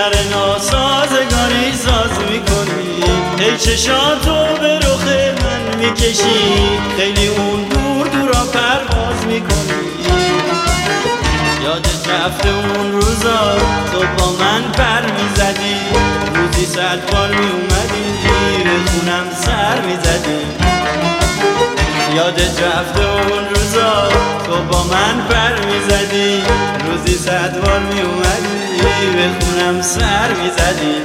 سر ناسازگاری ساز میکنی، هی چشاتو به رخ من میکشی، خیلی اون دور دورا پرواز میکنی. یادت رفته اون روزا تو با من پر میزدی، روزی 100 بار میومدی به خونم سر میزدی. یادت رفته اون روزا تو با من پر میزدی، روزی 100 بار میومدی به خونم سر میزدی.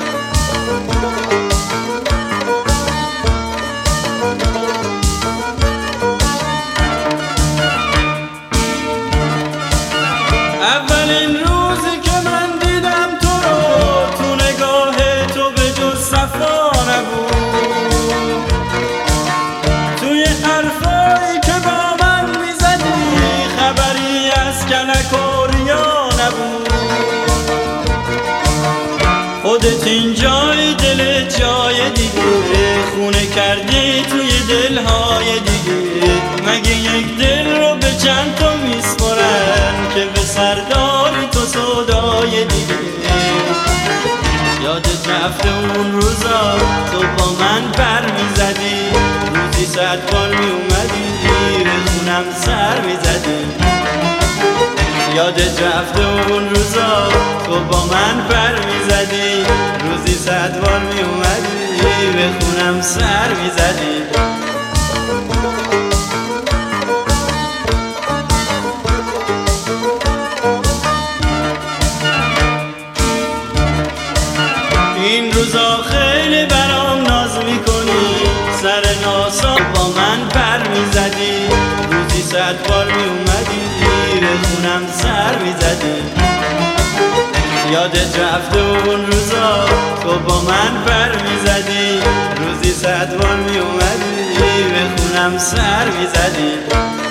اولین روزی که من دیدم تو رو، تو نگاه تو به جز صفا نبود، توی حرفایی که با من میزدی خبری از کلک و ریا نبود. خودت اینجای دل جای دیگه، خونه کردی توی دلهای دیگه. مگه یک دل رو به چند تا میسپرن که به سرداری تو سودای دیگه. یادت رفته اون روزا تو با من پر میزدی، روزی 100 بار میومدی به خونم سر میزدی. یادت رفته اون روزا تو با من پر میزدی، روزی 100 بار میومدی به خونم سر میزدی. این روزا خیلی برام ناز میکنی، سر ناسا با من پر میزدی، روزی 100 بار میومدی به خونم سر میزدی. یادت رفته اون روزا تو با من پر میزدی، روزی 100 بار میومدی به خونم سر میزدی.